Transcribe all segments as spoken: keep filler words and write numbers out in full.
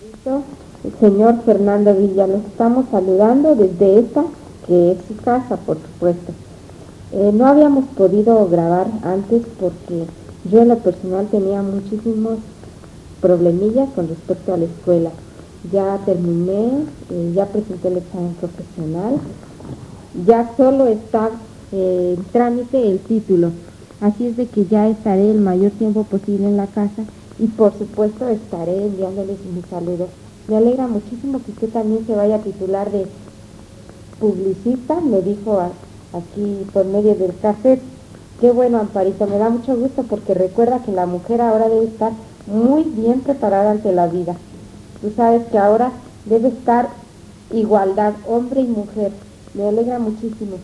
El señor Fernando Villa, lo estamos saludando desde esta, que es su casa, por supuesto. Eh, no habíamos podido grabar antes porque yo en lo personal tenía muchísimos problemillas con respecto a la escuela. Ya terminé, eh, ya presenté el examen profesional, ya solo está eh, en trámite el título. Así es de que ya estaré el mayor tiempo posible en la casa y por supuesto estaré enviándoles mis saludos. Me alegra muchísimo que usted también se vaya a titular de publicista, me dijo a, aquí por medio del cassette. Qué bueno, Amparito, me da mucho gusto porque recuerda que la mujer ahora debe estar muy bien preparada ante la vida. Tú sabes que ahora debe estar igualdad, hombre y mujer. Me alegra muchísimo.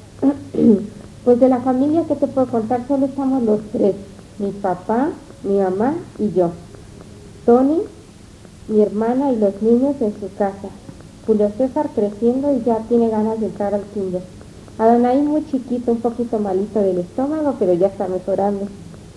Pues de la familia, ¿qué te puedo contar? Solo estamos los tres, mi papá, mi mamá y yo. Tony, mi hermana y los niños en su casa. Julio César creciendo y ya tiene ganas de entrar al kinder. Adonai muy chiquito, un poquito malito del estómago, pero ya está mejorando.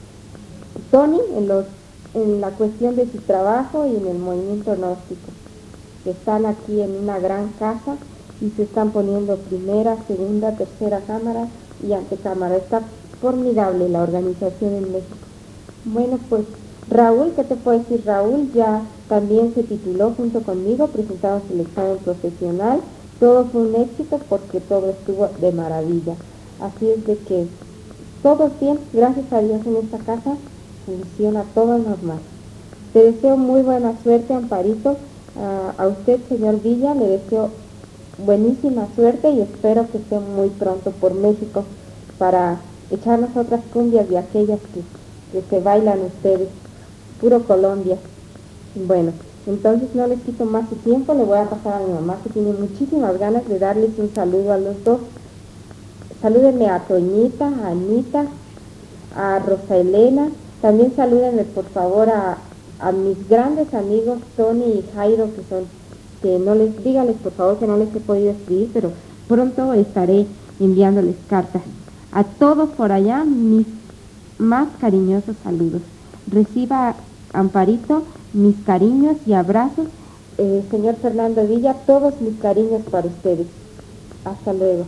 Tony en, los, en la cuestión de su trabajo y en el movimiento gnóstico. Están aquí en una gran casa y se están poniendo primera, segunda, tercera cámara y antecámara. Está formidable la organización en México. Bueno, pues Raúl, ¿qué te puedo decir? Raúl ya también se tituló junto conmigo, presentamos el examen profesional, todo fue un éxito porque todo estuvo de maravilla. Así es de que todo bien, gracias a Dios en esta casa funciona todo normal. Te deseo muy buena suerte, Amparito. Uh, a usted, señor Villa, le deseo buenísima suerte y espero que esté muy pronto por México para echarnos otras cumbias de aquellas que, que se bailan ustedes. Puro Colombia. Bueno, entonces no les quito más su tiempo, le voy a pasar a mi mamá que tiene muchísimas ganas de darles un saludo a los dos. Salúdenme a Toñita, a Anita, a Rosa Elena, también salúdenme por favor a, a mis grandes amigos Tony y Jairo, que son, que no les, díganles por favor que no les he podido escribir, pero pronto estaré enviándoles cartas. A todos por allá, mis más cariñosos saludos. Reciba, Amparito, mis cariños y abrazos. Eh, señor Fernando Villa, todos mis cariños para ustedes. Hasta luego.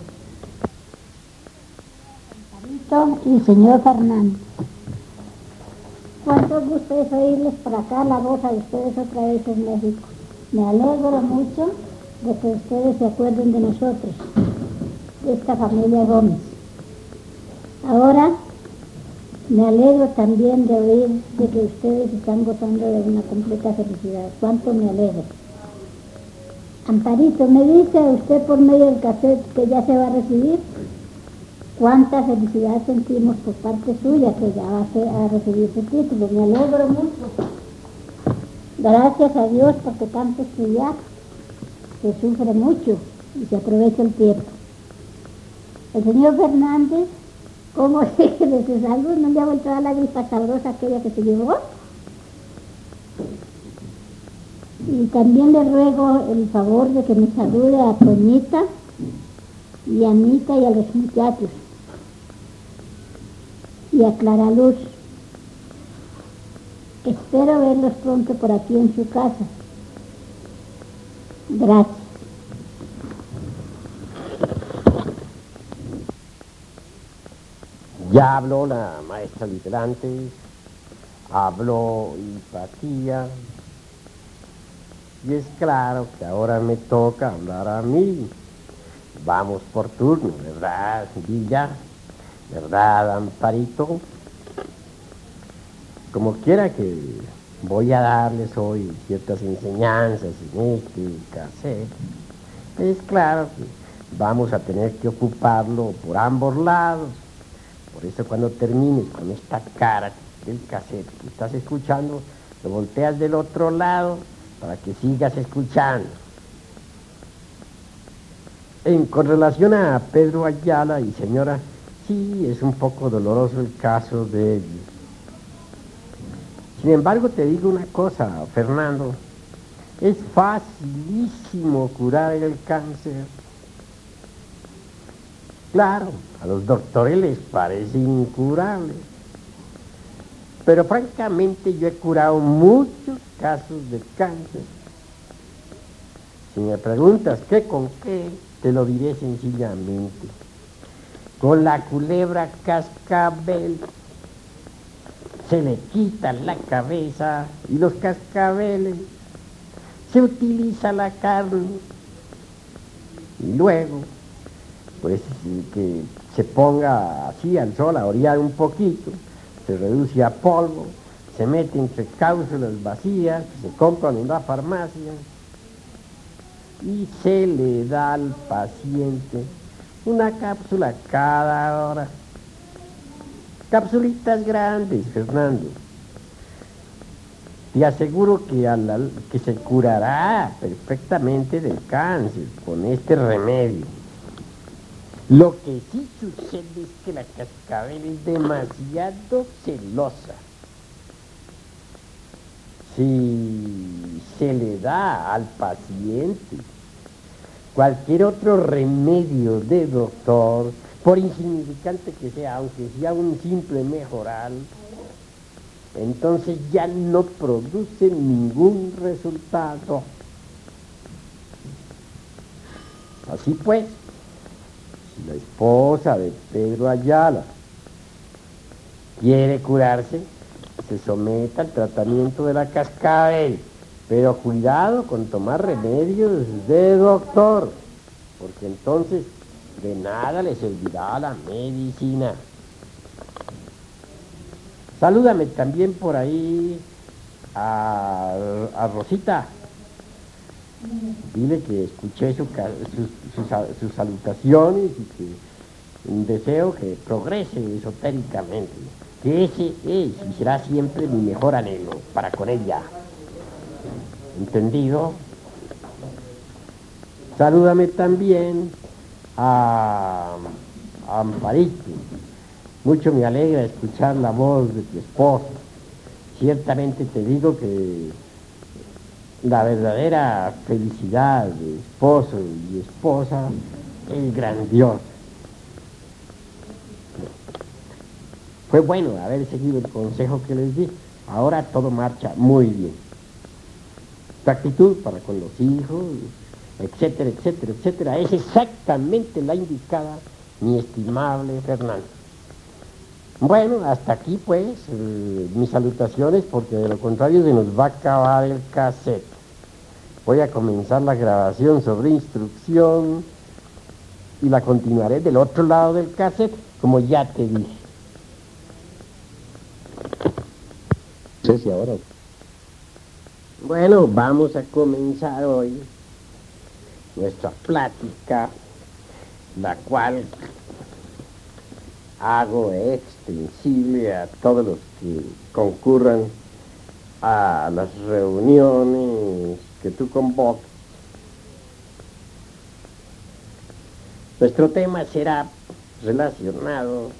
Amparito y señor Fernando, cuánto gusto es oírles por acá la voz a ustedes otra vez en México. Me alegro mucho de que ustedes se acuerden de nosotros, de esta familia Gómez. Ahora me alegro también de oír de que ustedes están gozando de una completa felicidad. Cuánto me alegro. Amparito, me dice usted por medio del cassette que ya se va a recibir. Cuánta felicidad sentimos por parte suya que ya va a recibir su título. Me alegro mucho. Gracias a Dios porque tanto estudiar se sufre mucho y se aprovecha el tiempo. El señor Fernández, ¿cómo sigue de su salud? ¿No le ha vuelto a dar la gripa sabrosa aquella que se llevó? Y también le ruego el favor de que me salude a Toñita y a Anita y a los muchachos y a Clara Luz. Espero verlos pronto por aquí en su casa. Gracias. Ya habló la maestra Literantes, habló Hipatía, y es claro que ahora me toca hablar a mí. Vamos por turno, ¿verdad, Villa? ¿Verdad, Amparito? Como quiera que voy a darles hoy ciertas enseñanzas en este cassette, es claro que vamos a tener que ocuparlo por ambos lados. Por eso cuando termines con esta cara del cassette que estás escuchando, lo volteas del otro lado para que sigas escuchando. En, con relación a Pedro Ayala y señora, sí, es un poco doloroso el caso de ellos. Sin embargo, te digo una cosa, Fernando, es facilísimo curar el cáncer. Claro, a los doctores les parece incurable, pero francamente yo he curado muchos casos de cáncer Si me preguntas qué con qué, te lo diré sencillamente. Con la culebra cascabel se le quita la cabeza y los cascabeles se utiliza la carne. Y luego, pues que se ponga así al sol a orear un poquito, se reduce a polvo, se mete entre cápsulas vacías, se compran en la farmacia y se le da al paciente una cápsula cada hora. Capsulitas grandes, Fernando. Te aseguro que, a la, que se curará perfectamente del cáncer con este remedio. Lo que sí sucede es que la cascabel es demasiado celosa. Si se le da al paciente cualquier otro remedio de doctor, por insignificante que sea, aunque sea un simple mejoral, entonces ya no produce ningún resultado. Así pues, si la esposa de Pedro Ayala quiere curarse, se someta al tratamiento de la cascabel, pero cuidado con tomar remedios de doctor, porque entonces de nada le servirá la medicina. Salúdame también por ahí a, a Rosita. Dile que escuché su, sus, sus, sus salutaciones y que deseo que progrese esotéricamente. Que ese es y será siempre mi mejor anhelo para con ella. ¿Entendido? Salúdame también a, a Amparito. Mucho me alegra escuchar la voz de tu esposa. Ciertamente te digo que la verdadera felicidad de esposo y esposa es grandiosa. Fue bueno haber seguido el consejo que les di. Ahora todo marcha muy bien. Tu actitud para con los hijos, etcétera, etcétera, etcétera, es exactamente la indicada, mi estimable Fernando. Bueno, hasta aquí pues eh, mis salutaciones, porque de lo contrario se nos va a acabar el cassette. Voy a comenzar la grabación sobre instrucción y la continuaré del otro lado del cassette, como ya te dije. No sé si ahora... Bueno, vamos a comenzar hoy nuestra plática, la cual hago extensible a todos los que concurran a las reuniones que tú convocas. Nuestro tema será relacionado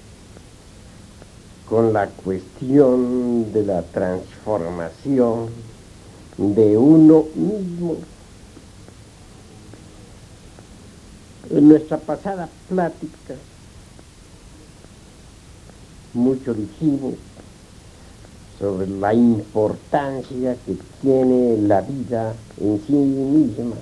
con la cuestión de la transformación de uno mismo. En nuestra pasada plática mucho dijimos sobre la importancia que tiene la vida en sí misma.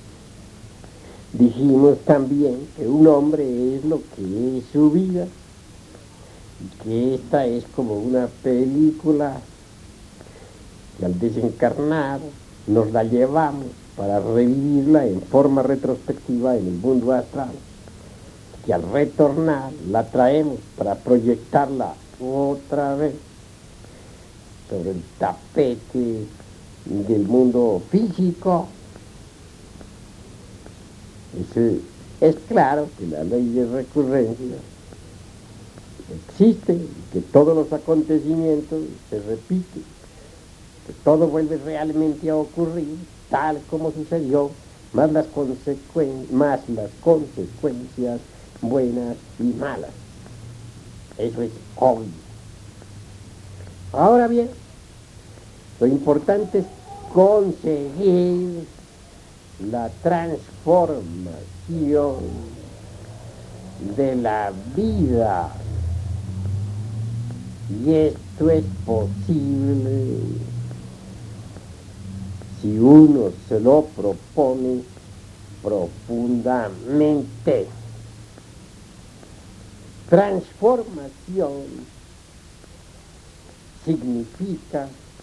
Dijimos también que un hombre es lo que es su vida, y que esta es como una película que al desencarnar nos la llevamos para revivirla en forma retrospectiva en el mundo astral, que al retornar la traemos para proyectarla otra vez sobre el tapete del mundo físico. Es, es claro que la ley de recurrencia existe, que todos los acontecimientos se repiten, que todo vuelve realmente a ocurrir tal como sucedió, más las, consecuencias, más las consecuencias buenas y malas. Eso es obvio. Ahora bien, lo importante es conseguir la transformación de la vida. Y esto es posible si si uno se lo propone profundamente. Transformación significa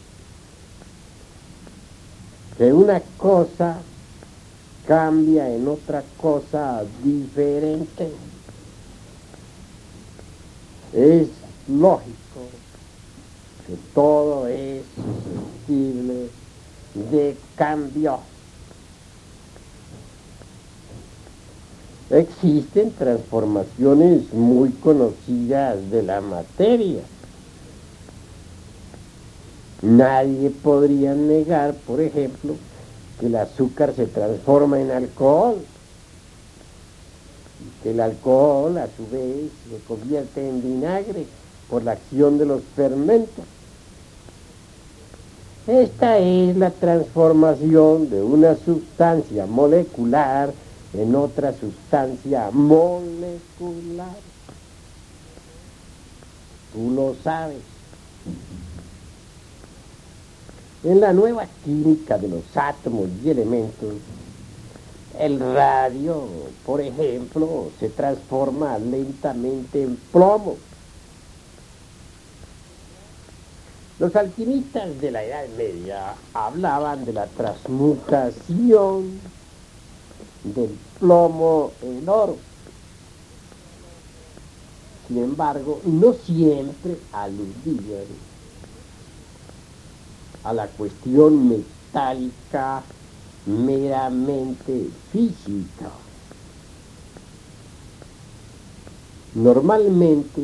que una cosa cambia en otra cosa diferente. Es lógico que todo es susceptible de cambio. Existen transformaciones muy conocidas de la materia. Nadie podría negar, por ejemplo, que el azúcar se transforma en alcohol, y que el alcohol a su vez se convierte en vinagre por la acción de los fermentos. Esta es la transformación de una sustancia molecular en otra sustancia molecular. Tú lo sabes. En la nueva química de los átomos y elementos, el radio, por ejemplo, se transforma lentamente en plomo. Los alquimistas de la Edad Media hablaban de la transmutación del plomo en oro. Sin embargo, no siempre aludían a la cuestión metálica meramente física. Normalmente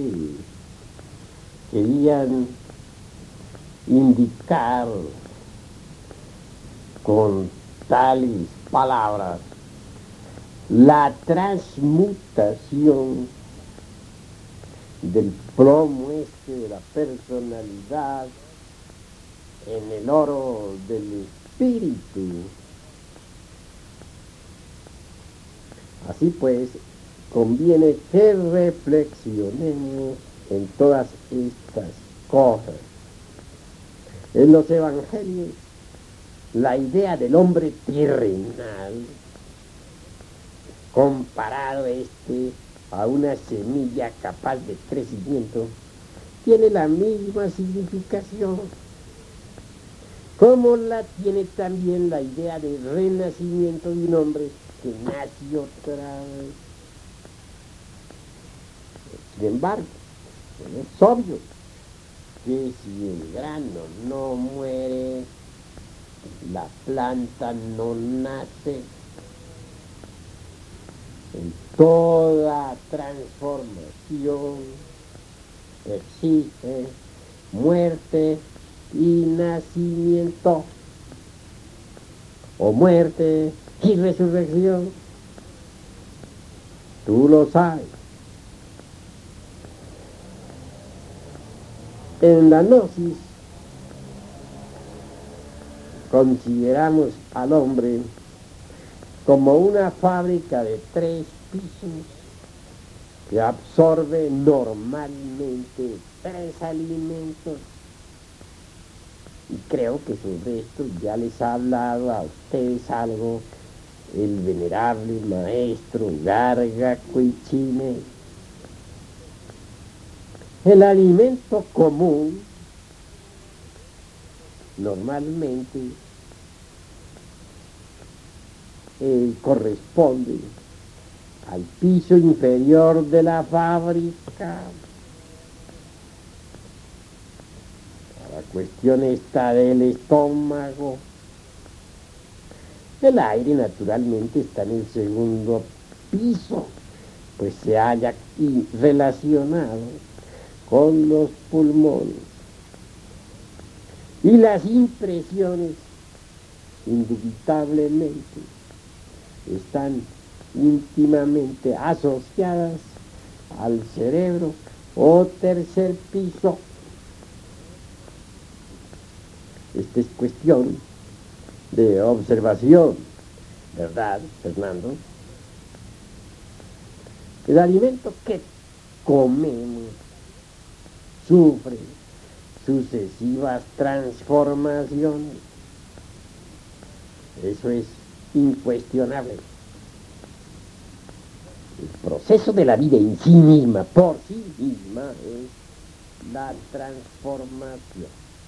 querían indicar con tales palabras la transmutación del plomo este de la personalidad en el oro del espíritu. Así pues, conviene que reflexionemos en todas estas cosas. En los evangelios, la idea del hombre terrenal, comparado este a una semilla capaz de crecimiento, tiene la misma significación, como la tiene también la idea de renacimiento de un hombre que nace otra vez. Sin embargo, es obvio que si el grano no muere, la planta no nace. En toda transformación existe muerte y nacimiento, o muerte y resurrección. Tú lo sabes. En la gnosis consideramos al hombre como una fábrica de tres pisos que absorbe normalmente tres alimentos. Y creo que sobre esto ya les ha hablado a ustedes algo el venerable maestro Garga Cuichine. El alimento común normalmente eh, corresponde al piso inferior de la fábrica. La cuestión está del estómago. El aire naturalmente está en el segundo piso, pues se halla aquí relacionado con los pulmones. Y las impresiones, indubitablemente, están íntimamente asociadas al cerebro o tercer piso. Esta es cuestión de observación, ¿verdad, Fernando? El alimento que comemos sufre sucesivas transformaciones. Eso es incuestionable. El proceso de la vida en sí misma, por sí misma, es la transformación.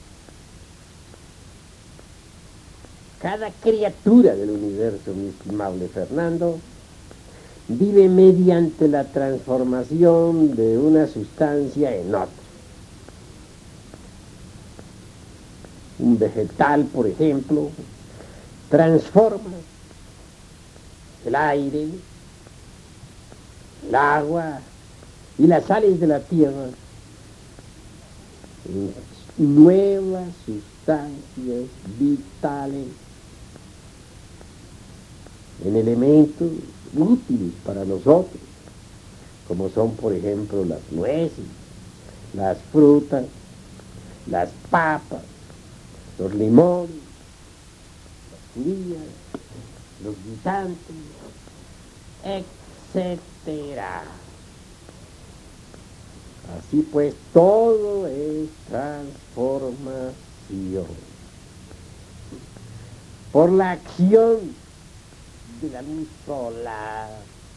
Cada criatura del universo, mi estimable Fernando, vive mediante la transformación de una sustancia en otra. Un vegetal, por ejemplo, transforma el aire, el agua y las sales de la tierra en nuevas sustancias vitales, en elementos útiles para nosotros, como son, por ejemplo, las nueces, las frutas, las papas, los limones, las judías, los guisantes, etcétera. Así pues, todo es transformación. Por la acción de la luz solar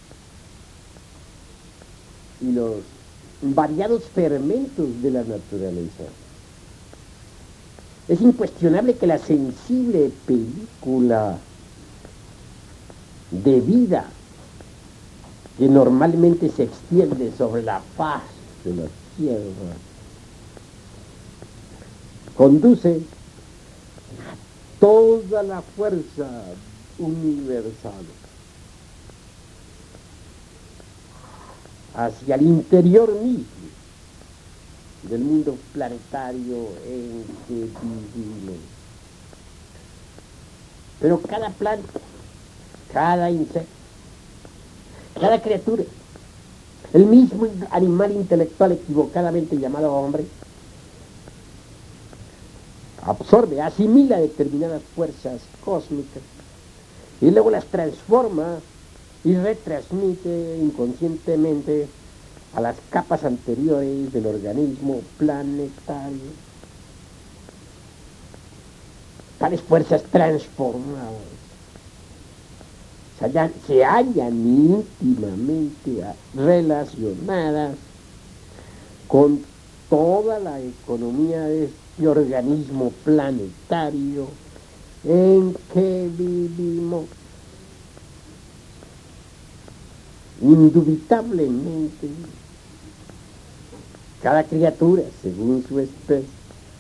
y los variados fermentos de la naturaleza. Es incuestionable que la sensible película de vida que normalmente se extiende sobre la faz de la tierra conduce a toda la fuerza universal hacia el interior mismo del mundo planetario en que vivimos. Pero cada planta, cada insecto, cada criatura, el mismo animal intelectual equivocadamente llamado hombre, absorbe, asimila determinadas fuerzas cósmicas y luego las transforma y retransmite inconscientemente a las capas anteriores del organismo planetario. Tales fuerzas transformadas se hallan, se hallan íntimamente relacionadas con toda la economía de este organismo planetario en que vivimos. Indubitablemente, cada criatura, según su especie,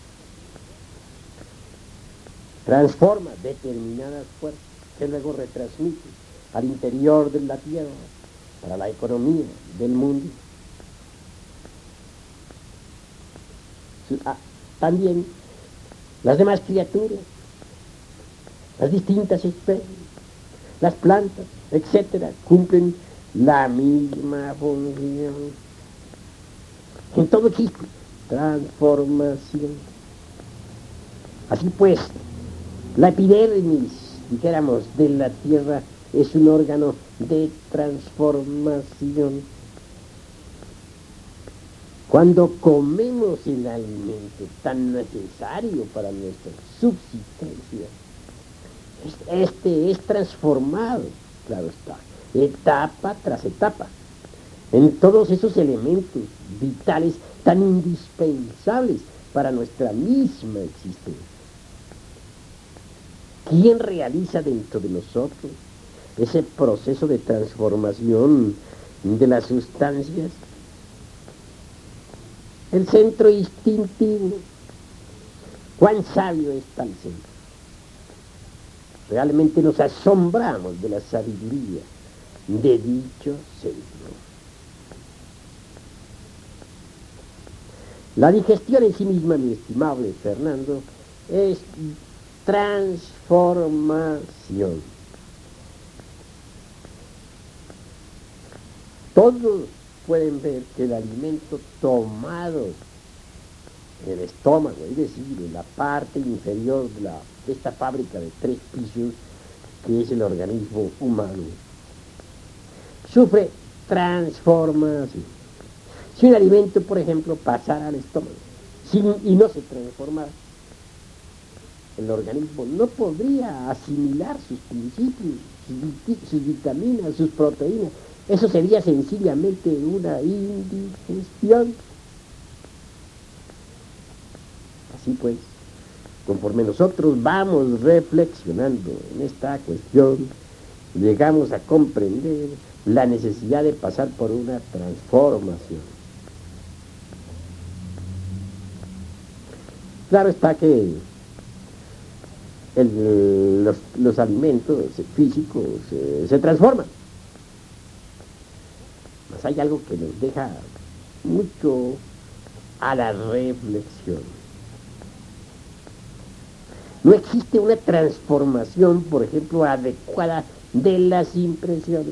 transforma determinadas fuerzas que luego retransmite al interior de la Tierra para la economía del mundo. Ah, también las demás criaturas, las distintas especies, las plantas, etcétera, cumplen la misma función. En todo existe transformación. Así pues, la epidermis, dijéramos, de la Tierra es un órgano de transformación. Cuando comemos el alimento tan necesario para nuestra subsistencia, este es transformado, claro está, etapa tras etapa, en todos esos elementos vitales tan indispensables para nuestra misma existencia. ¿Quién realiza dentro de nosotros ese proceso de transformación de las sustancias? El centro instintivo. ¿Cuán sabio es tal centro? Realmente nos asombramos de la sabiduría de dicho centro. La digestión en sí misma, mi estimable Fernando, es transformación. Todos pueden ver que el alimento tomado en el estómago, es decir, en la parte inferior de, la, de esta fábrica de tres pisos, que es el organismo humano, sufre transformación. Si un alimento, por ejemplo, pasara al estómago sin, y no se transformara, el organismo no podría asimilar sus principios, sus, sus vitaminas, sus proteínas. Eso sería sencillamente una indigestión. Así pues, conforme nosotros vamos reflexionando en esta cuestión, llegamos a comprender la necesidad de pasar por una transformación. Claro está que el, los, los alimentos físicos eh, se transforman. Mas hay algo que nos deja mucho a la reflexión. No existe una transformación, por ejemplo, adecuada de las impresiones.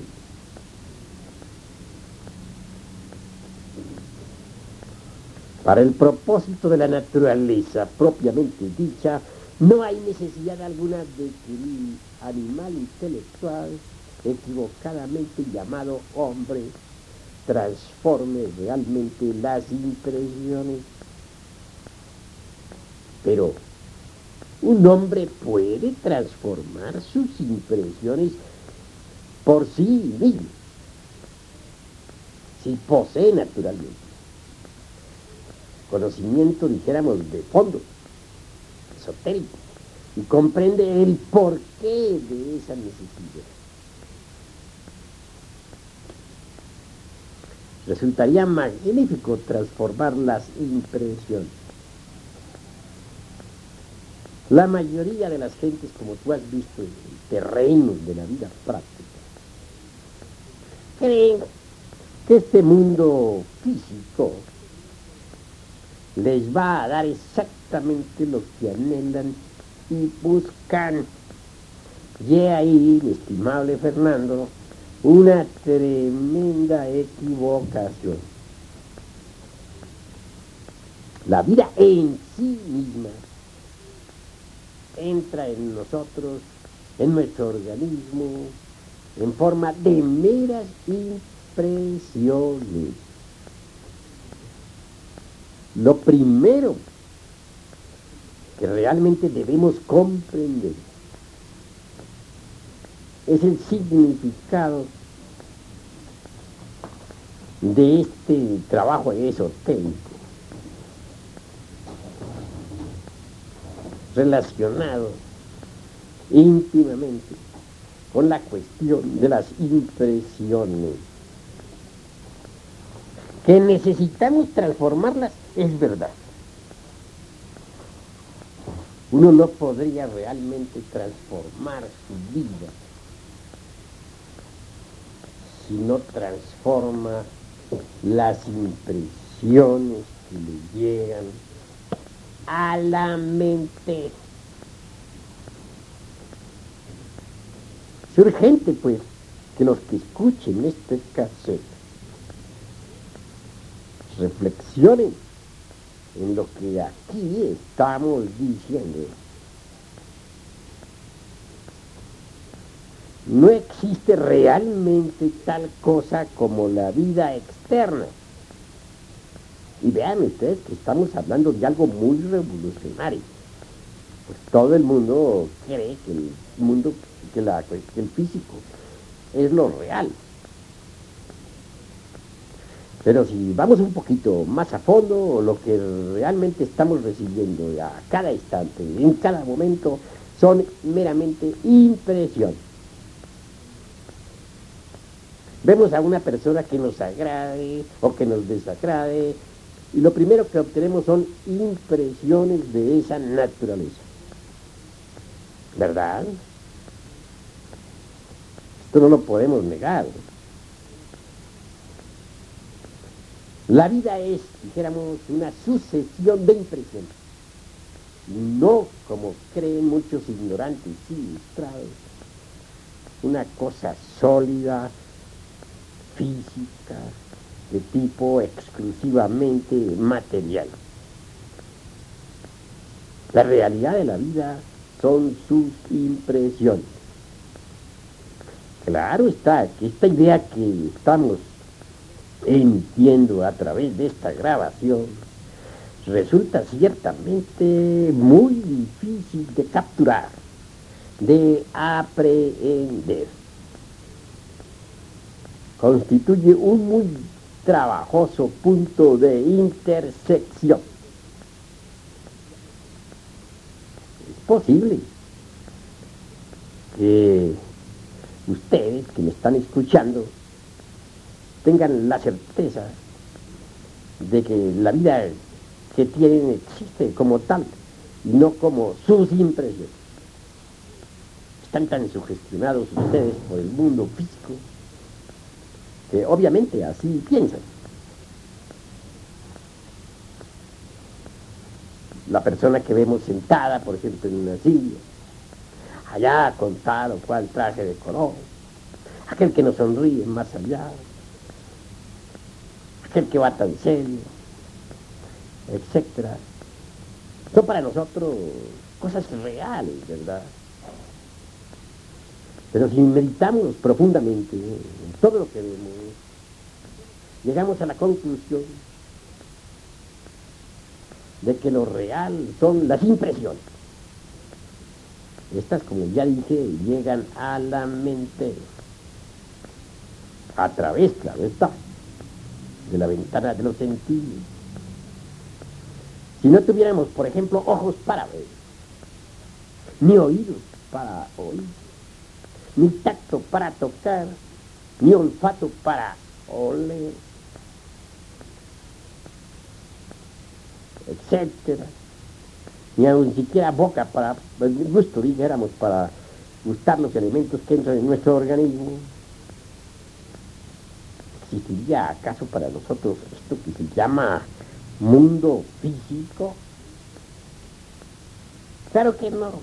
Para el propósito de la naturaleza propiamente dicha, no hay necesidad alguna de que el animal intelectual, equivocadamente llamado hombre, transforme realmente las impresiones. Pero un hombre puede transformar sus impresiones por sí mismo, si posee naturalmente conocimiento, dijéramos, de fondo, esotérico, y comprende el porqué de esa necesidad. Resultaría magnífico transformar las impresiones. La mayoría de las gentes, como tú has visto en el terreno de la vida práctica, creen que este mundo físico les va a dar exactamente lo que anhelan y buscan. Y ahí, mi estimable Fernando, una tremenda equivocación. La vida en sí misma entra en nosotros, en nuestro organismo, en forma de meras impresiones. Lo primero que realmente debemos comprender es el significado de este trabajo esotérico, relacionado íntimamente con la cuestión de las impresiones. Que necesitamos transformarlas, es verdad. Uno no podría realmente transformar su vida si no transforma las impresiones que le llegan a la mente. Es urgente, pues, que los que escuchen este cassette reflexionen en lo que aquí estamos diciendo. No existe realmente tal cosa como la vida externa. Y vean ustedes que estamos hablando de algo muy revolucionario. Pues todo el mundo cree que el mundo, que, la, que el físico es lo real. Pero si vamos un poquito más a fondo, lo que realmente estamos recibiendo a cada instante, en cada momento, son meramente impresiones. Vemos a una persona que nos agrade o que nos desagrade, y lo primero que obtenemos son impresiones de esa naturaleza. ¿Verdad? Esto no lo podemos negar. La vida es, dijéramos, una sucesión de impresiones. No como creen muchos ignorantes y ilustrados, una cosa sólida, física, de tipo exclusivamente material. La realidad de la vida son sus impresiones. Claro está que esta idea que estamos emitiendo a través de esta grabación resulta ciertamente muy difícil de capturar, de aprehender. Constituye un muy trabajoso punto de intersección. Es posible que ustedes que me están escuchando tengan la certeza de que la vida que tienen existe como tal y no como sus impresiones. Están tan sugestionados ustedes por el mundo físico que obviamente así piensan. La persona que vemos sentada, por ejemplo, en una silla, allá con tal o cual traje de color, aquel que nos sonríe más allá, aquel que va tan serio, etcétera, son para nosotros cosas reales, ¿verdad? Pero si meditamos profundamente en todo lo que vemos, llegamos a la conclusión de que lo real son las impresiones. Estas, como ya dije, llegan a la mente a través, claro está, de la ventana de los sentidos. Si no tuviéramos, por ejemplo, ojos para ver, ni oídos para oír, ni tacto para tocar, ni olfato para oler, etcétera, ni aun siquiera boca para el gusto, dijéramos, para gustar los alimentos que entran en nuestro organismo, ¿existiría acaso para nosotros esto que se llama mundo físico? Claro que no.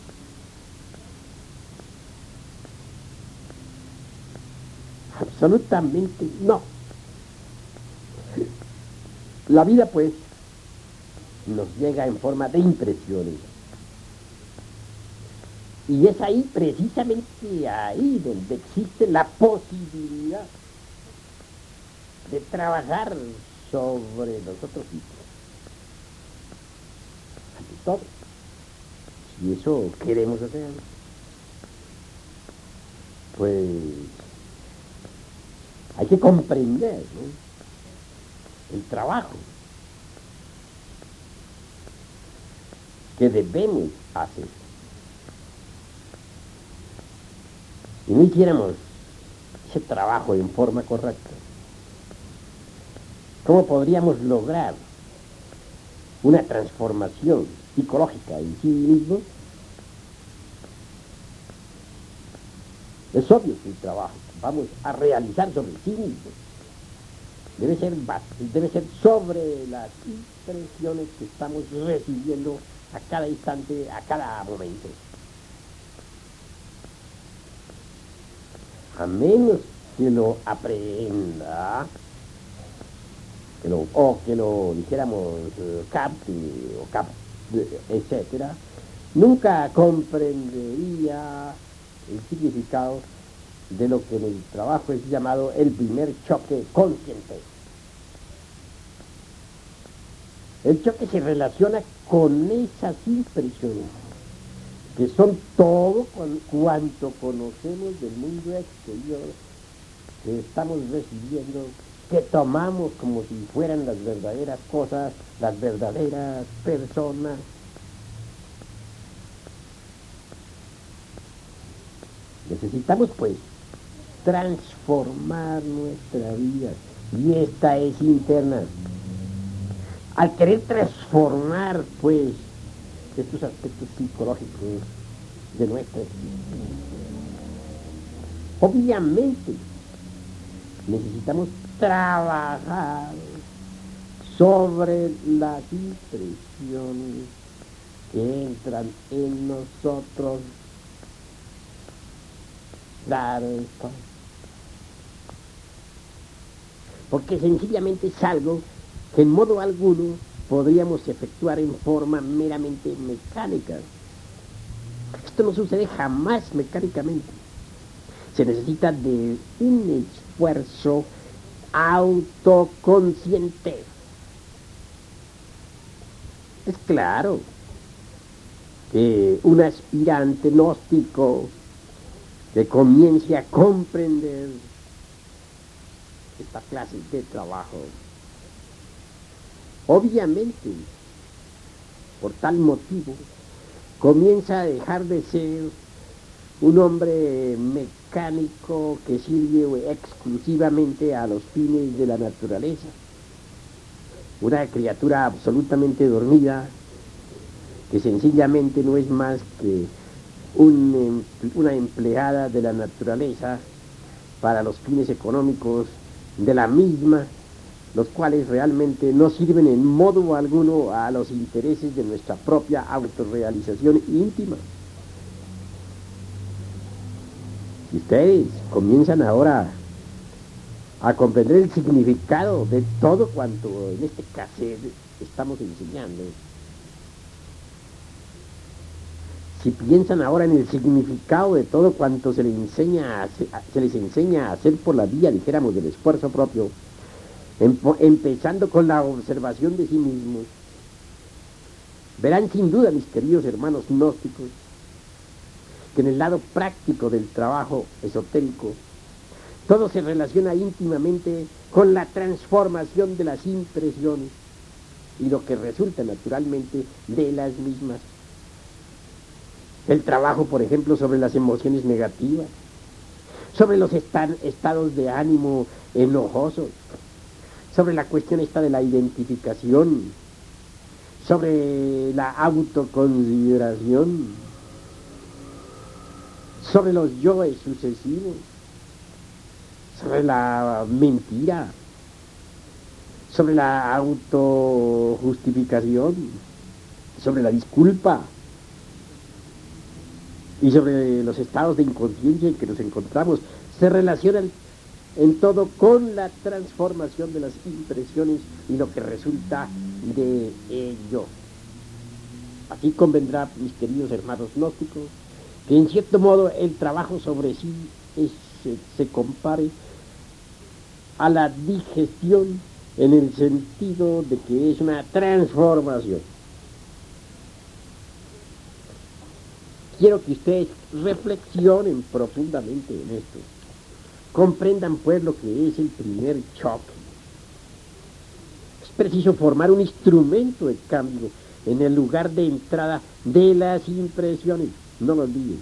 Absolutamente no. La vida, pues, nos llega en forma de impresiones. Y es ahí, precisamente ahí, donde existe la posibilidad de trabajar sobre nosotros mismos. Ante todo, si eso queremos hacer, pues hay que comprender, ¿no?, el trabajo que debemos hacer. Si no hiciéramos ese trabajo en forma correcta, ¿cómo podríamos lograr una transformación psicológica en sí mismo? Es obvio que el trabajo que vamos a realizar sobre sí mismo debe ser, debe ser sobre las impresiones que estamos recibiendo a cada instante, a cada momento. A menos que lo aprenda, que lo, o que lo dijéramos uh, capte, o cap, etcétera, nunca comprendería el significado de lo que en el trabajo es llamado el primer choque consciente. El choque se relaciona con esas impresiones, que son todo con, cuanto conocemos del mundo exterior que estamos recibiendo, que tomamos como si fueran las verdaderas cosas, las verdaderas personas. Necesitamos, pues, transformar nuestra vida, y esta es interna. Al querer transformar, pues, estos aspectos psicológicos de nuestra existencia, obviamente necesitamos trabajar sobre las impresiones que entran en nosotros. Claro está. Porque sencillamente es algo que en modo alguno podríamos efectuar en forma meramente mecánica. Esto no sucede jamás mecánicamente. Se necesita de un esfuerzo autoconsciente. Es claro que un aspirante gnóstico que comience a comprender esta clase de trabajo, obviamente, por tal motivo, comienza a dejar de ser un hombre mecánico que sirve exclusivamente a los fines de la naturaleza, una criatura absolutamente dormida, que sencillamente no es más que un, una empleada de la naturaleza para los fines económicos de la misma, los cuales realmente no sirven en modo alguno a los intereses de nuestra propia autorrealización íntima. Si ustedes comienzan ahora a comprender el significado de todo cuanto en este cassette estamos enseñando, si piensan ahora en el significado de todo cuanto se les enseña a hacer, se les enseña a hacer por la vía, dijéramos, del esfuerzo propio, empezando con la observación de sí mismos, verán sin duda, mis queridos hermanos gnósticos, que en el lado práctico del trabajo esotérico, todo se relaciona íntimamente con la transformación de las impresiones y lo que resulta naturalmente de las mismas. El trabajo, por ejemplo, sobre las emociones negativas, sobre los estados de ánimo enojosos, sobre la cuestión esta de la identificación, sobre la autoconsideración, sobre los yoes sucesivos, sobre la mentira, sobre la autojustificación, sobre la disculpa y sobre los estados de inconsciencia en que nos encontramos, se relacionan en todo con la transformación de las impresiones y lo que resulta de ello. Aquí convendrá, mis queridos hermanos gnósticos, que en cierto modo el trabajo sobre sí es, se, se compare a la digestión en el sentido de que es una transformación. Quiero que ustedes reflexionen profundamente en esto. Comprendan pues lo que es el primer choque. Es preciso formar un instrumento de cambio en el lugar de entrada de las impresiones. No lo olviden.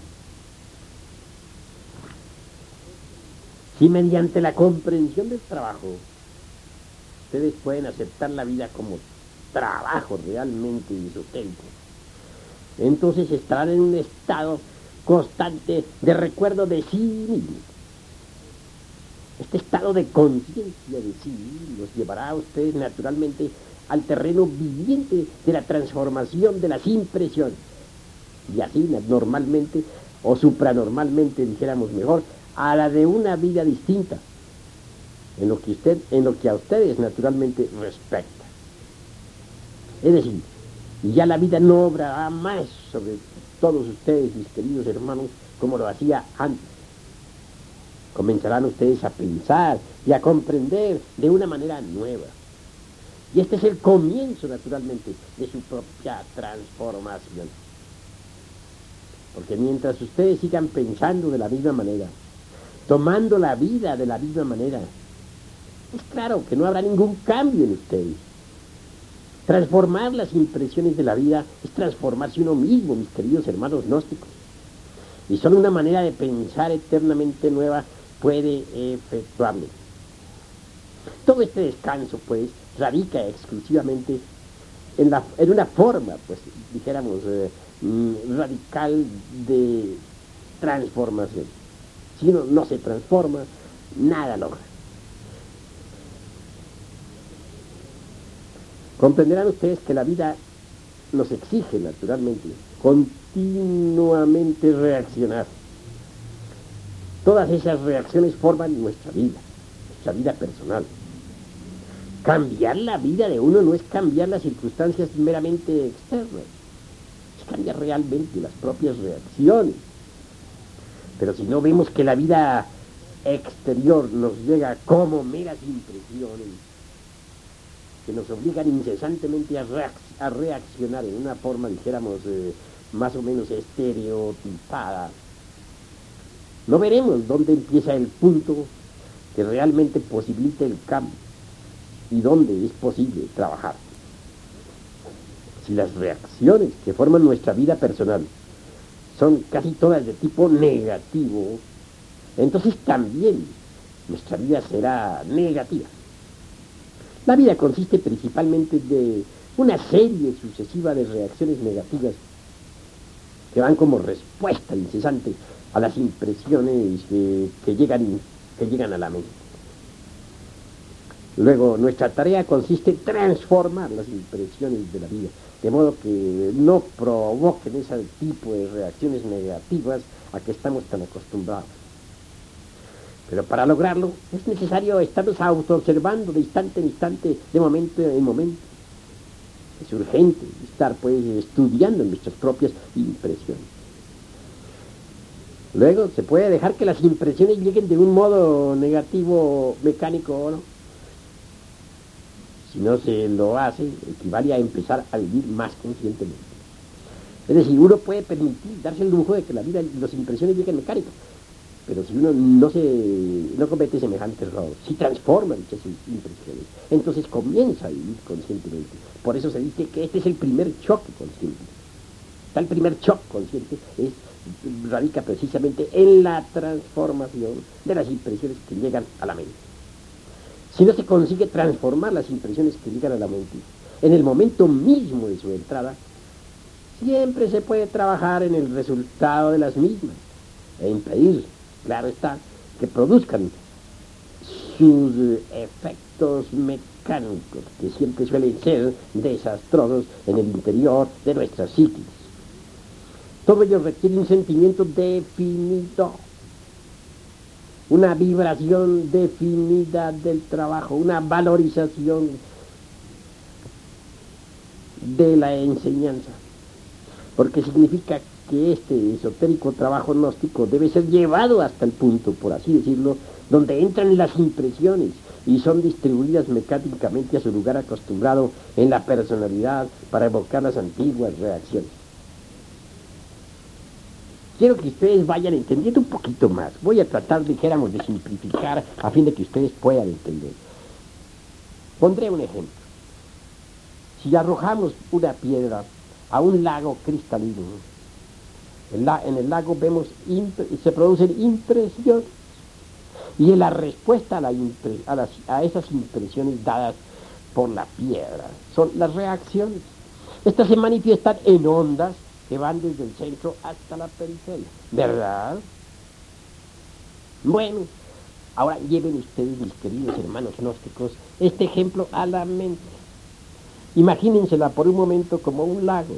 Si mediante la comprensión del trabajo ustedes pueden aceptar la vida como trabajo realmente esotérico, entonces estarán en un estado constante de recuerdo de sí mismos. Este estado de conciencia de sí los llevará a ustedes naturalmente al terreno viviente de la transformación de las impresiones. Y así normalmente, o supranormalmente, dijéramos mejor, a la de una vida distinta, en lo que usted, en lo que a ustedes naturalmente respecta. Es decir, ya la vida no obrará más sobre todos ustedes, mis queridos hermanos, como lo hacía antes. Comenzarán ustedes a pensar y a comprender de una manera nueva. Y este es el comienzo, naturalmente, de su propia transformación. Porque mientras ustedes sigan pensando de la misma manera, tomando la vida de la misma manera, es claro que no habrá ningún cambio en ustedes. Transformar las impresiones de la vida es transformarse uno mismo, mis queridos hermanos gnósticos. Y solo una manera de pensar eternamente nueva puede efectuarlo. Todo este descanso, pues, radica exclusivamente en, la, en una forma, pues, dijéramos, eh, radical de transformación. Si uno no se transforma, nada logra. Comprenderán ustedes que la vida nos exige, naturalmente, continuamente reaccionar. Todas esas reacciones forman nuestra vida, nuestra vida personal. Cambiar la vida de uno no es cambiar las circunstancias meramente externas, es cambiar realmente las propias reacciones. Pero si no vemos que la vida exterior nos llega como meras impresiones, que nos obligan incesantemente a, reac a reaccionar en una forma, dijéramos, eh, más o menos estereotipada, no veremos dónde empieza el punto que realmente posibilita el cambio y dónde es posible trabajar. Si las reacciones que forman nuestra vida personal son casi todas de tipo negativo, entonces también nuestra vida será negativa. La vida consiste principalmente de una serie sucesiva de reacciones negativas que van como respuesta incesante a las impresiones que, que, llegan, que llegan a la mente. Luego, nuestra tarea consiste en transformar las impresiones de la vida, de modo que no provoquen ese tipo de reacciones negativas a que estamos tan acostumbrados. Pero para lograrlo es necesario estarnos autoobservando de instante en instante, de momento en momento. Es urgente estar pues estudiando nuestras propias impresiones. Luego se puede dejar que las impresiones lleguen de un modo negativo, mecánico o no. Si no se lo hace, equivale a empezar a vivir más conscientemente. Es decir, uno puede permitir, darse el lujo de que la vida, las impresiones lleguen mecánicas. Pero si uno no se no comete semejante error, si transforma dichas impresiones, entonces comienza a vivir conscientemente. Por eso se dice que este es el primer choque consciente. Tal primer choque consciente es, radica precisamente en la transformación de las impresiones que llegan a la mente. Si no se consigue transformar las impresiones que llegan a la mente en el momento mismo de su entrada, siempre se puede trabajar en el resultado de las mismas e impedir, claro está, que produzcan sus efectos mecánicos, que siempre suelen ser desastrosos en el interior de nuestras psiquis. Todo ello requiere un sentimiento definido, una vibración definida del trabajo, una valorización de la enseñanza, porque significa que este esotérico trabajo gnóstico debe ser llevado hasta el punto, por así decirlo, donde entran las impresiones y son distribuidas mecánicamente a su lugar acostumbrado en la personalidad para evocar las antiguas reacciones. Quiero que ustedes vayan entendiendo un poquito más. Voy a tratar, dijéramos, de simplificar a fin de que ustedes puedan entender. Pondré un ejemplo. Si arrojamos una piedra a un lago cristalino, en, la, en el lago vemos se producen impresiones, y en la respuesta a, la impre, a, las, a esas impresiones dadas por la piedra son las reacciones. Estas se manifiestan en ondas que van desde el centro hasta la periferia, ¿verdad? Bueno, ahora lleven ustedes, mis queridos hermanos gnósticos, este ejemplo a la mente. Imagínensela por un momento como un lago.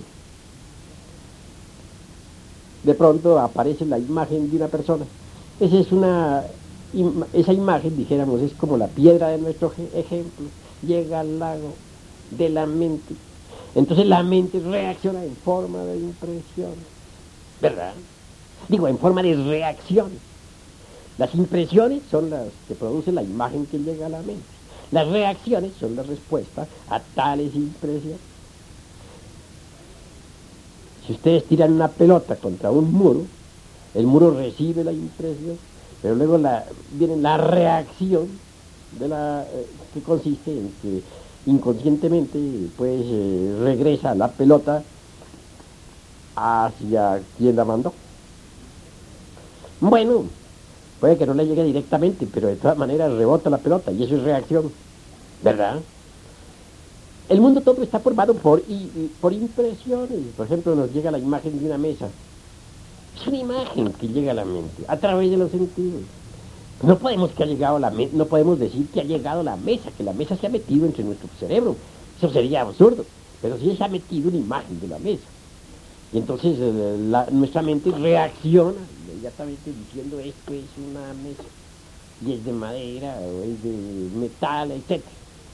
De pronto aparece la imagen de una persona. Esa es una, esa imagen, dijéramos, es como la piedra de nuestro ejemplo. Llega al lago de la mente. Entonces la mente reacciona en forma de impresión, ¿verdad? Digo, en forma de reacción. Las impresiones son las que producen la imagen que llega a la mente. Las reacciones son la respuesta a tales impresiones. Si ustedes tiran una pelota contra un muro, el muro recibe la impresión, pero luego la, viene la reacción de la, eh, que consiste en que inconscientemente pues eh, regresa la pelota hacia quien la mandó. Bueno, puede que no le llegue directamente, pero de todas maneras rebota la pelota y eso es reacción, ¿verdad? El mundo todo está formado por, y, por impresiones. Por ejemplo, nos llega la imagen de una mesa. Es una imagen que llega a la mente a través de los sentidos. No podemos que ha llegado la me no podemos decir que ha llegado la mesa, que la mesa se ha metido entre nuestro cerebro. Eso sería absurdo. Pero sí se ha metido una imagen de la mesa. Y entonces eh, la, nuestra mente reacciona inmediatamente diciendo esto es una mesa. Y es de madera, o es de metal, etcétera.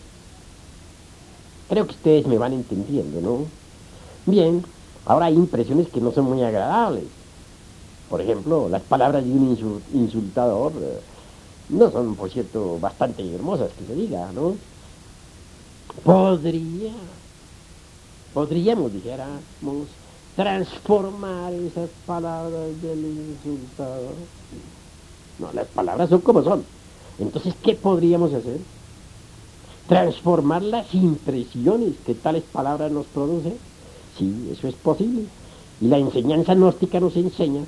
Creo que ustedes me van entendiendo, ¿no? Bien, ahora hay impresiones que no son muy agradables. Por ejemplo, las palabras de un insultador eh, no son, por cierto, bastante hermosas, que se diga, ¿no? podría, podríamos, dijéramos, transformar esas palabras del insultado. No, las palabras son como son. Entonces, ¿qué podríamos hacer? ¿Transformar las impresiones que tales palabras nos producen? Sí, eso es posible. Y la enseñanza gnóstica nos enseña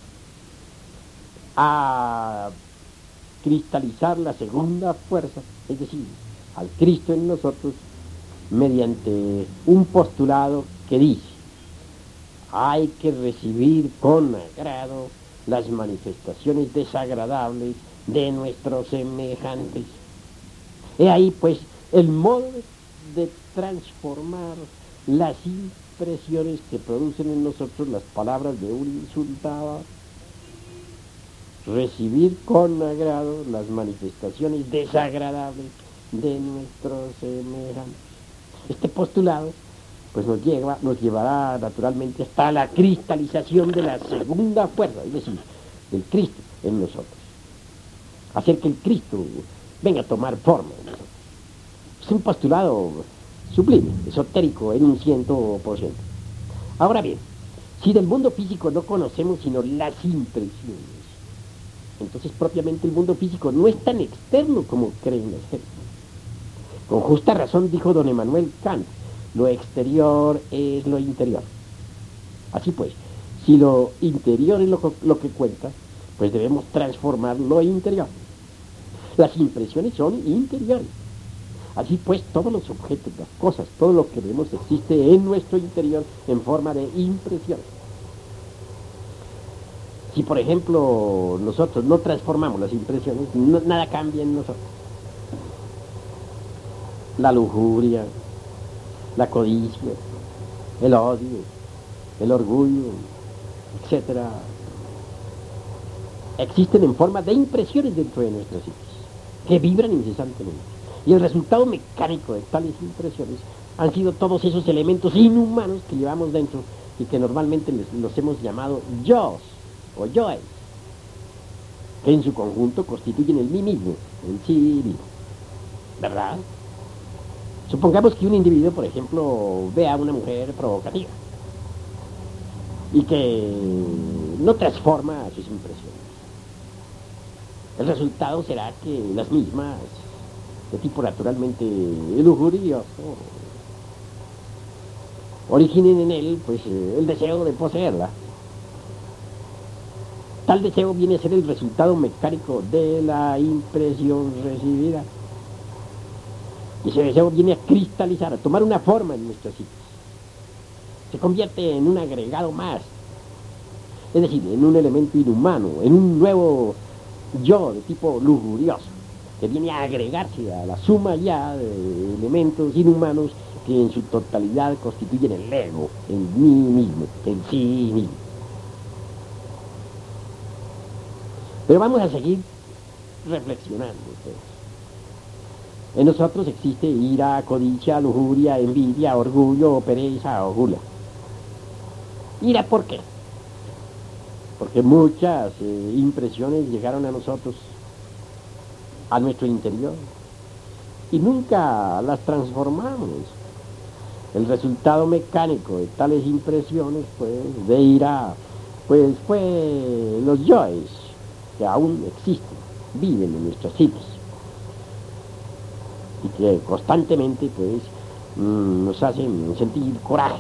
a cristalizar la segunda fuerza, es decir, al Cristo en nosotros, mediante un postulado que dice: hay que recibir con agrado las manifestaciones desagradables de nuestros semejantes. He ahí pues el modo de, de transformar las impresiones que producen en nosotros las palabras de un insultado. Recibir con agrado las manifestaciones desagradables de nuestros semejantes. Este postulado pues nos lleva, nos llevará naturalmente hasta la cristalización de la segunda fuerza, es decir, del Cristo en nosotros. Hacer que el Cristo venga a tomar forma en nosotros. Es un postulado sublime, esotérico en un ciento por ciento. Ahora bien, si del mundo físico no conocemos sino las impresiones, entonces propiamente el mundo físico no es tan externo como creen las gentes. Con justa razón dijo don Emmanuel Kant: lo exterior es lo interior. Así pues, si lo interior es lo, lo que cuenta, pues debemos transformar lo interior. Las impresiones son interiores. Así pues, todos los objetos, las cosas, todo lo que vemos existe en nuestro interior en forma de impresión. Si, por ejemplo, nosotros no transformamos las impresiones, no, nada cambia en nosotros. La lujuria, la codicia, el odio, el orgullo, etcétera, existen en forma de impresiones dentro de nuestras psiquis, que vibran incesantemente. Y el resultado mecánico de tales impresiones han sido todos esos elementos inhumanos que llevamos dentro y que normalmente les, los hemos llamado yos o yoes, que en su conjunto constituyen el mí mismo, el sí mismo. ¿Verdad? Supongamos que un individuo, por ejemplo, ve a una mujer provocativa y que no transforma sus impresiones. El resultado será que las mismas, de tipo naturalmente lujurioso, originen en él pues el deseo de poseerla. Tal deseo viene a ser el resultado mecánico de la impresión recibida. Y ese deseo viene a cristalizar, a tomar una forma en nuestra psiquis. Se convierte en un agregado más, es decir, en un elemento inhumano, en un nuevo yo de tipo lujurioso, que viene a agregarse a la suma ya de elementos inhumanos que en su totalidad constituyen el ego, el mí mismo, el sí mismo. Pero vamos a seguir reflexionando. Pues. En nosotros existe ira, codicia, lujuria, envidia, orgullo, pereza o gula. ¿Ira por qué? Porque muchas eh, impresiones llegaron a nosotros, a nuestro interior, y nunca las transformamos. El resultado mecánico de tales impresiones, pues, de ira, pues fue los yoes, que aún existen, viven en nuestras psiquis, y que constantemente, pues, mmm, nos hacen sentir coraje.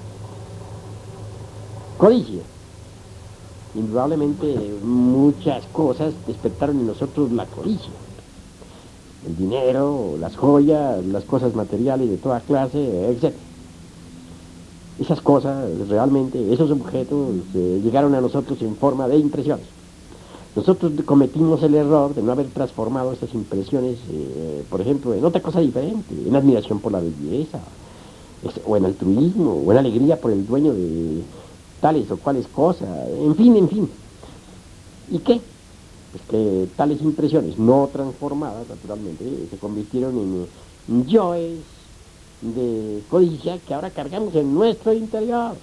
Codicia. Indudablemente muchas cosas despertaron en nosotros la codicia. El dinero, las joyas, las cosas materiales de toda clase, etcétera. Esas cosas realmente, esos objetos eh, llegaron a nosotros en forma de impresiones. Nosotros cometimos el error de no haber transformado estas impresiones, eh, por ejemplo, en otra cosa diferente, en admiración por la belleza, o en altruismo, o en alegría por el dueño de tales o cuales cosas, en fin, en fin. ¿Y qué? Pues que tales impresiones no transformadas, naturalmente, se convirtieron en yoes de codicia que ahora cargamos en nuestro interior.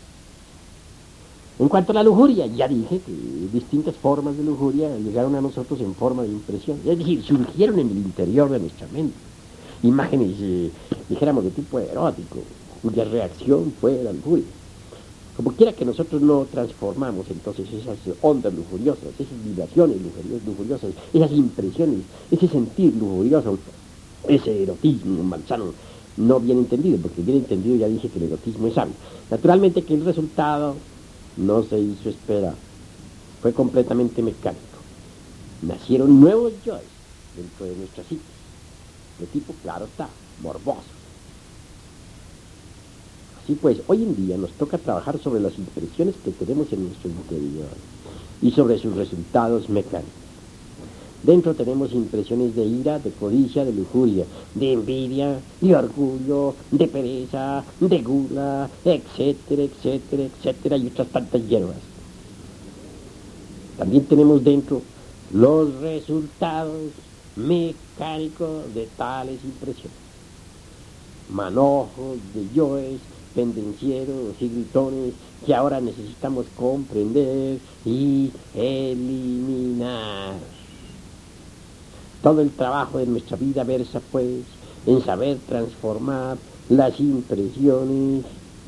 En cuanto a la lujuria, ya dije que distintas formas de lujuria llegaron a nosotros en forma de impresión, es decir, surgieron en el interior de nuestra mente. imágenes, eh, dijéramos, de tipo erótico, cuya reacción fue la lujuria. Como quiera que nosotros no transformamos entonces esas ondas lujuriosas, esas vibraciones lujuriosas, esas impresiones, ese sentir lujurioso, ese erotismo malsano, no bien entendido, porque bien entendido ya dije que el erotismo es sano. Naturalmente que el resultado no se hizo esperar, fue completamente mecánico. Nacieron nuevos yoes dentro de nuestra psique, de tipo, claro está, morboso. Así pues, hoy en día nos toca trabajar sobre las impresiones que tenemos en nuestro interior y sobre sus resultados mecánicos. Dentro tenemos impresiones de ira, de codicia, de lujuria, de envidia, de orgullo, de pereza, de gula, etcétera, etcétera, etcétera, y otras tantas hierbas. También tenemos dentro los resultados mecánicos de tales impresiones. Manojos de yoes, pendencieros y gritones que ahora necesitamos comprender y eliminar. Todo el trabajo de nuestra vida versa, pues, en saber transformar las impresiones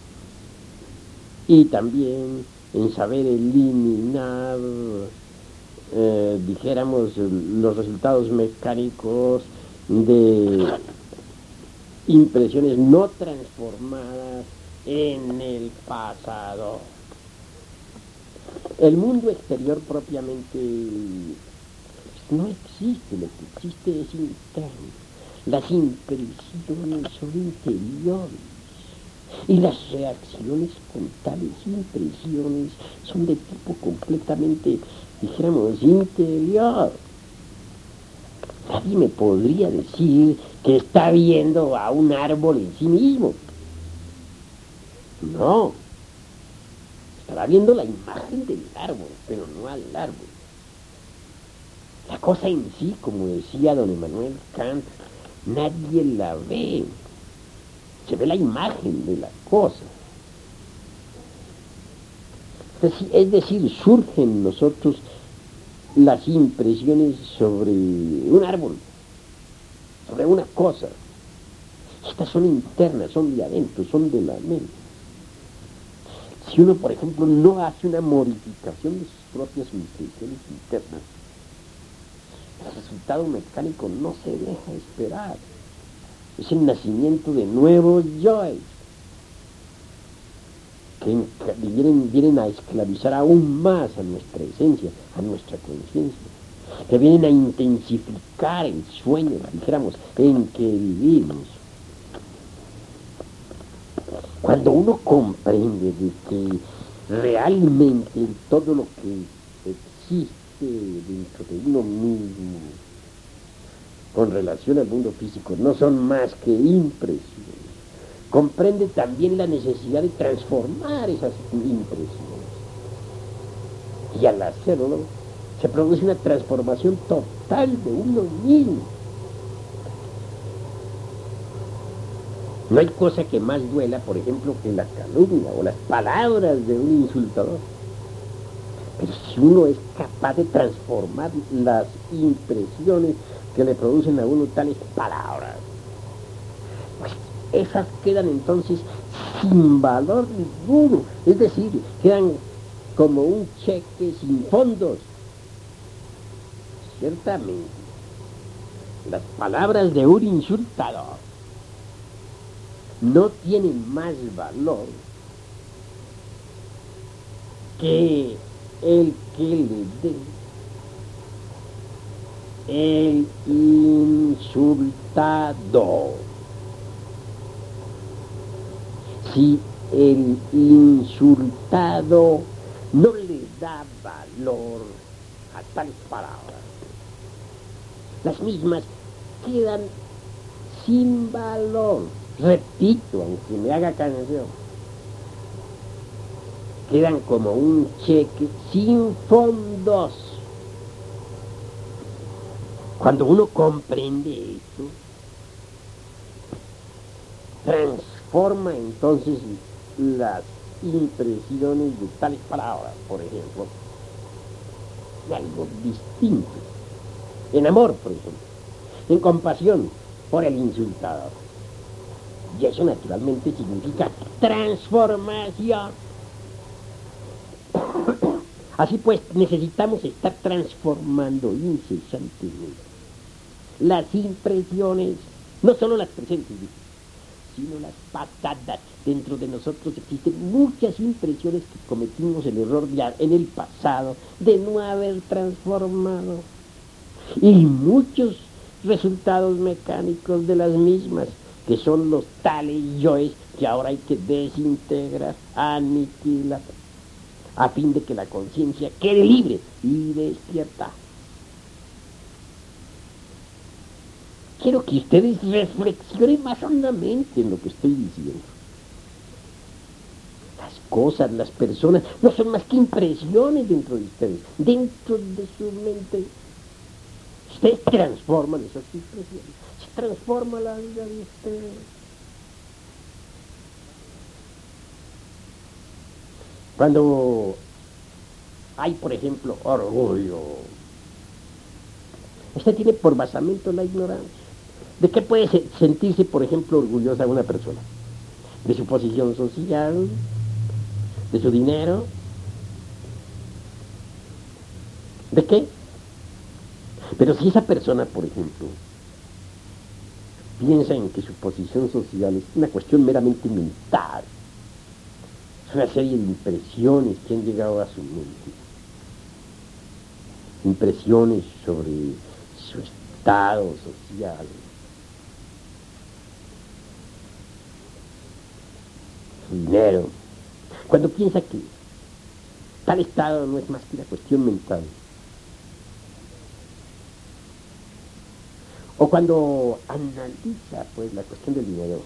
y también en saber eliminar, eh, dijéramos, los resultados mecánicos de impresiones no transformadas en el pasado. El mundo exterior propiamente no existe, lo que existe es interno. Las impresiones son interiores y las reacciones con tales impresiones son de tipo completamente, dijéramos, interior. Nadie me podría decir que está viendo a un árbol en sí mismo. No. Estará viendo la imagen del árbol, pero no al árbol. La cosa en sí, como decía don Emmanuel Kant, nadie la ve. Se ve la imagen de la cosa. Es decir, surgen en nosotros las impresiones sobre un árbol, sobre una cosa. Estas son internas, son de adentro, son de la mente. Si uno, por ejemplo, no hace una modificación de sus propias impresiones internas, el resultado mecánico no se deja esperar. Es el nacimiento de nuevos yoes que vienen, vienen a esclavizar aún más a nuestra esencia, a nuestra conciencia, que vienen a intensificar el sueño, dijéramos, en que vivimos. Cuando uno comprende de que realmente todo lo que existe dentro de uno mismo con relación al mundo físico no son más que impresiones, comprende también la necesidad de transformar esas impresiones. Y al hacerlo, se produce una transformación total de uno mismo. No hay cosa que más duela, por ejemplo, que la calumnia o las palabras de un insultador. Pero si uno es capaz de transformar las impresiones que le producen a uno tales palabras, pues esas quedan entonces sin valor ninguno, es decir, quedan como un cheque sin fondos. Ciertamente, las palabras de un insultador no tienen más valor que el que le dé el insultado. Si el insultado no le da valor a tales palabras, las mismas quedan sin valor. Repito, aunque me haga canción, quedan como un cheque sin fondos. Cuando uno comprende esto, transforma entonces las impresiones de tales palabras, por ejemplo, en algo distinto. En amor, por ejemplo, en compasión, por el insultador. Y eso naturalmente significa transformación. Así pues, necesitamos estar transformando incesantemente las impresiones, no solo las presentes, sino las pasadas. Dentro de nosotros existen muchas impresiones que cometimos el error de, en el pasado de no haber transformado. Y muchos resultados mecánicos de las mismas, que son los tales yoes que ahora hay que desintegrar, aniquilar, a fin de que la conciencia quede libre y despierta. Quiero que ustedes reflexionen más hondamente en lo que estoy diciendo. Las cosas, las personas, no son más que impresiones dentro de ustedes, dentro de su mente. Ustedes transforman esas impresiones, se transforma la vida de ustedes. Cuando hay, por ejemplo, orgullo, usted tiene por basamento la ignorancia. ¿De qué puede sentirse, por ejemplo, orgullosa una persona? ¿De su posición social? ¿De su dinero? ¿De qué? Pero si esa persona, por ejemplo, piensa en que su posición social es una cuestión meramente mental, es una serie de impresiones que han llegado a su mente, impresiones sobre su estado social, su dinero. Cuando piensa que tal estado no es más que una cuestión mental, o cuando analiza pues la cuestión del dinero,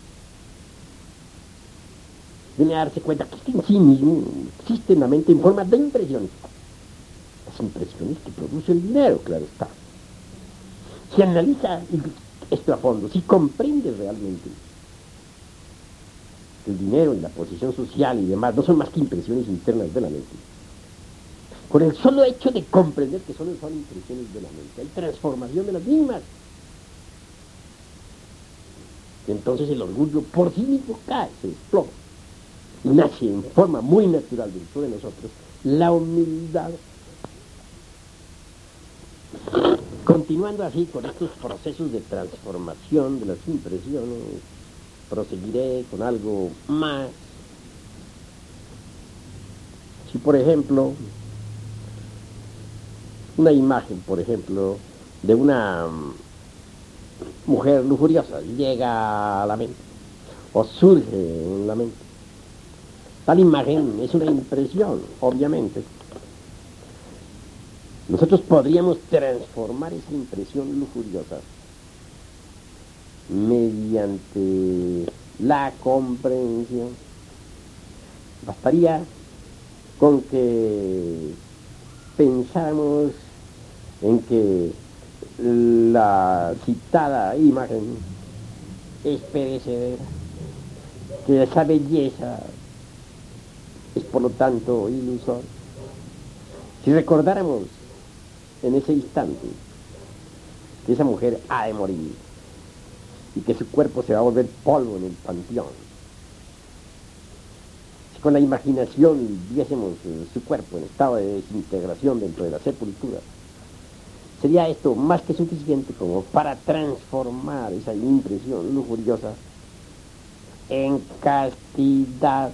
viene a darse cuenta que este en sí mismo existe en la mente en forma de impresiones. Las impresiones que produce el dinero, claro está. Si analiza esto a fondo, si comprende realmente que el dinero y la posición social y demás no son más que impresiones internas de la mente, con el solo hecho de comprender que solo son impresiones de la mente, hay transformación de las mismas. Y entonces el orgullo por sí mismo cae, se desploma. Y nace en forma muy natural dentro de nosotros la humildad. Continuando así con estos procesos de transformación de las impresiones, proseguiré con algo más. Si por ejemplo, una imagen, por ejemplo, de una mujer lujuriosa llega a la mente, o surge en la mente, tal imagen es una impresión, obviamente. Nosotros podríamos transformar esa impresión lujuriosa mediante la comprensión. Bastaría con que pensáramos en que la citada imagen es perecedera, que esa belleza es por lo tanto ilusoria. Si recordáramos en ese instante que esa mujer ha de morir y que su cuerpo se va a volver polvo en el panteón, si con la imaginación viésemos su cuerpo en estado de desintegración dentro de la sepultura, sería esto más que suficiente como para transformar esa impresión lujuriosa en castidad.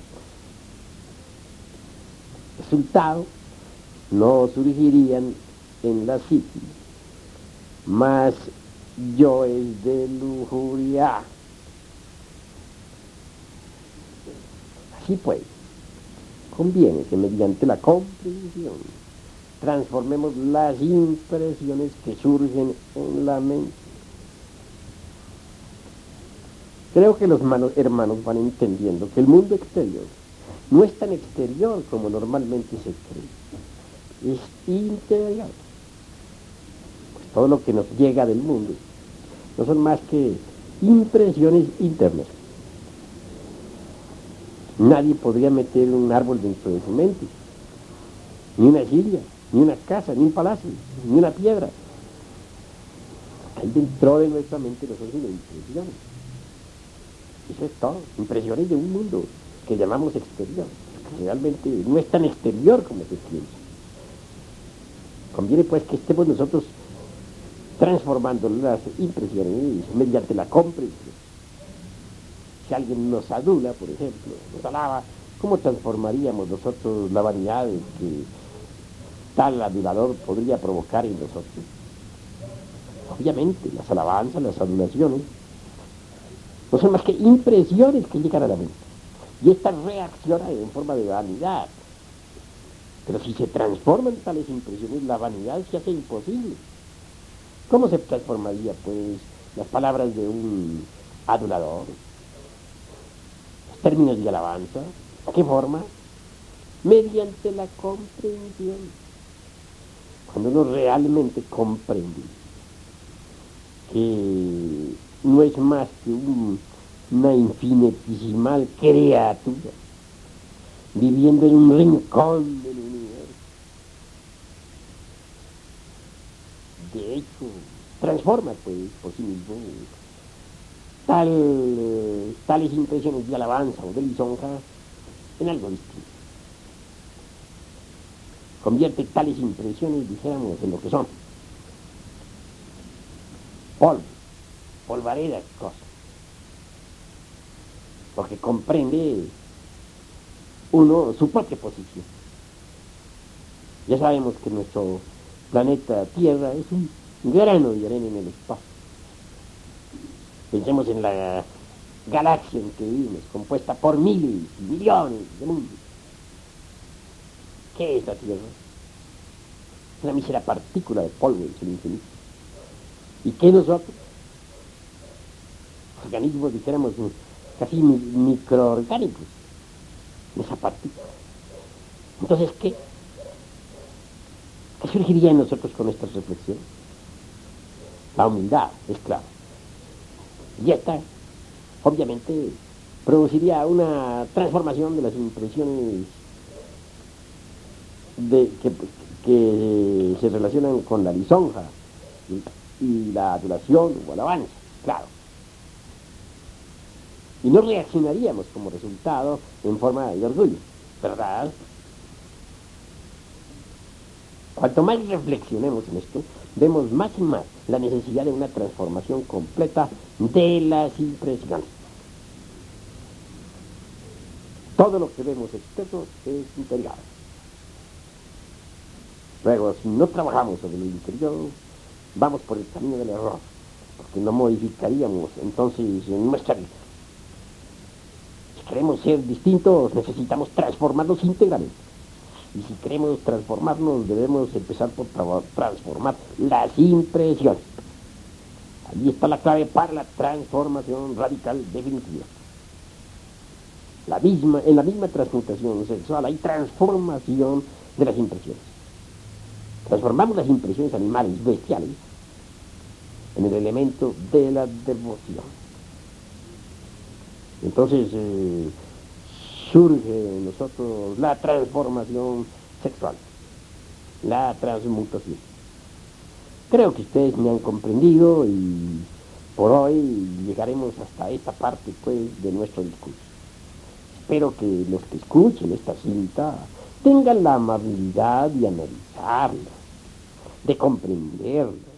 Resultado, no surgirían en la psiquis más yoes de lujuria. Así pues, conviene que mediante la comprensión transformemos las impresiones que surgen en la mente. Creo que los hermanos van entendiendo que el mundo exterior no es tan exterior como normalmente se cree, es interior. Pues todo lo que nos llega del mundo no son más que impresiones internas. Nadie podría meter un árbol dentro de su mente, ni una silla, ni una casa, ni un palacio, ni una piedra. Ahí dentro de nuestra mente nosotros lo impresiones. Eso es todo, impresiones de un mundo que llamamos exterior, que realmente no es tan exterior como se piensa. Conviene pues que estemos nosotros transformando las impresiones mediante la comprensión. Si alguien nos adula, por ejemplo, nos alaba, ¿cómo transformaríamos nosotros la vanidad que tal adulador podría provocar en nosotros? Obviamente, las alabanzas, las adulaciones, no son más que impresiones que llegan a la mente. Y estas reaccionan en forma de vanidad. Pero si se transforman tales impresiones, la vanidad se hace imposible. ¿Cómo se transformaría, pues, las palabras de un adulador? Los términos de alabanza. ¿A qué forma? Mediante la comprensión. Cuando uno realmente comprende que no es más que un, una infinitesimal criatura viviendo en un rincón del universo. De hecho, transforma pues por sí mismo tal, eh, tales impresiones de alabanza o de lisonja en algo distinto. Convierte tales impresiones, dijéramos, en lo que son. Polvo, polvaredas cosas. Porque comprende uno su propia posición. Ya sabemos que nuestro planeta Tierra es un grano de arena en el espacio. Pensemos en la galaxia en que vivimos, compuesta por miles y millones de mundos. ¿Qué es la Tierra? Una mísera partícula de polvo en el infinito. ¿Y qué nosotros? Organismos, dijéramos, casi microorgánicos en esa partícula. Entonces, ¿qué? ¿Qué surgiría en nosotros con estas reflexiones? La humildad, es claro. Y esta, obviamente, produciría una transformación de las impresiones de, que, que se relacionan con la lisonja y, y la adulación o alabanza, claro. Y no reaccionaríamos como resultado en forma de orgullo, ¿verdad? Cuanto más reflexionemos en esto, vemos más y más la necesidad de una transformación completa de las impresiones. Todo lo que vemos externo es interior. Luego, si no trabajamos sobre lo interior, vamos por el camino del error, porque no modificaríamos entonces nuestra vida. Si queremos ser distintos, necesitamos transformarnos íntegramente. Y si queremos transformarnos, debemos empezar por tra- transformar las impresiones. Allí está la clave para la transformación radical definitiva. La misma, en la misma transmutación sexual hay transformación de las impresiones. Transformamos las impresiones animales, bestiales, en el elemento de la devoción. Entonces eh, surge en nosotros la transformación sexual, la transmutación. Creo que ustedes me han comprendido y por hoy llegaremos hasta esta parte pues de nuestro discurso. Espero que los que escuchen esta cinta tengan la amabilidad de analizarla, de comprenderla,